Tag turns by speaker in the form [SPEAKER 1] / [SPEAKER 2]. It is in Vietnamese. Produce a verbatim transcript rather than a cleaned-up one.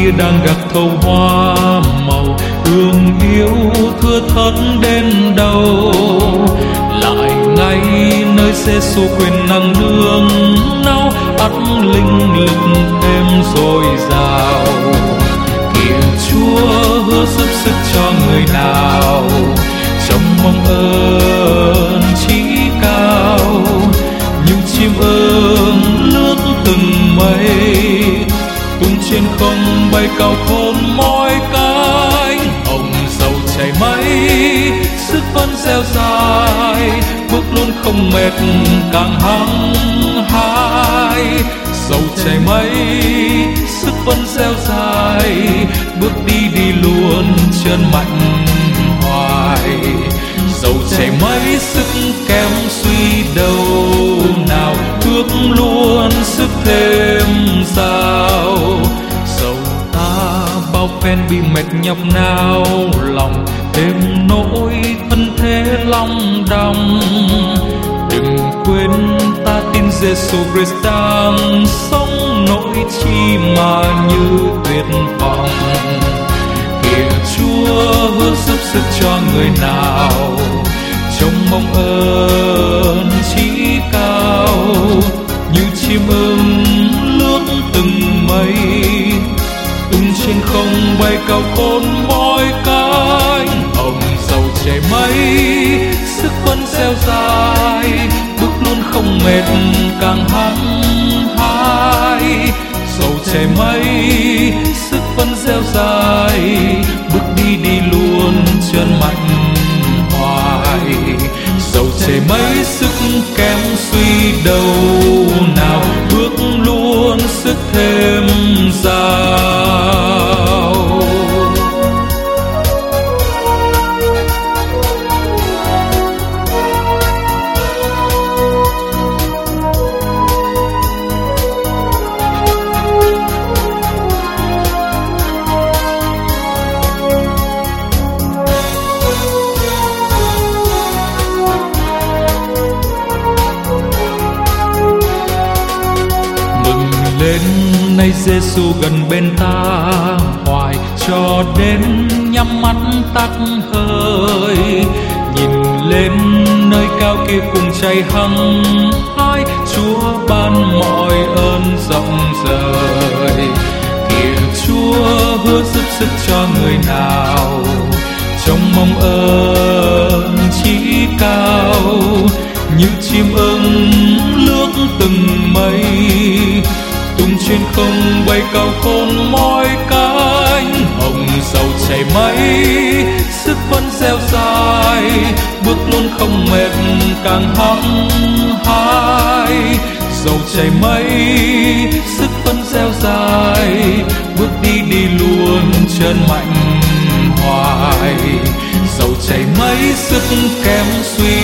[SPEAKER 1] kia đang gặt thâu hoa màu, thương yêu thưa thớt đến đâu. Lại ngay nơi Giêsu quyền năng nương náu, ắt linh lực thêm dồi dào. Kìa Chúa hứa giúp sức cho người nào, trong mong ơn chí cao. Những chim ưng lướt từng mây, tung trên không bay cao khôn mỏi cánh. Ông dầu chảy mây, sức vẫn dẻo dai, bước luôn không mệt càng hăng hái. Dầu chảy mây, sức vẫn dẻo dai, bước đi đi luôn chân mạnh hoài. Dầu chảy mây, sức kém suy đâu nào, bước luôn sức thêm sao. Dầu ta bao phen bị mệt nhọc nao lòng, thêm nỗi thân thế long đong. Đừng quên ta tin Giêsu Christ đang sống, nỗi chi mà như tuyệt vọng. Kìa Chúa hứa giúp sức cho người nào, trong mong ơn chí cao. Như chim ưng lướt từng mây, tung trên không bay cao khôn mỏi cánh. Ông dầu chảy mây, sức vẫn dẻo dai, bước luôn không mệt càng hăng hái. Dầu chảy mây, sức vẫn dẻo dai, bước đi đi luôn chân mạnh hoài. Dầu chảy mây, sức kém suy đâu nào, bước luôn sức thêm dào. Lên nay Giêsu gần bên ta hoài, cho đến nhắm mắt tắt hơi. Nhìn lên nơi cao kia cùng cháy hăng hái, Chúa ban mọi ơn rộng rời. Kìa Chúa hứa giúp sức cho người nào, trong mong ơn chí cao. Như chim ưng lướt từng mây, tung trên không bay cao khôn mỏi cánh. Ông dầu chảy mây, sức vẫn dẻo dai, bước luôn không mệt càng hăng hái. Dầu chảy mây, sức vẫn dẻo dai, bước đi đi luôn chân mạnh hoài. Dầu chảy mây, sức kém suy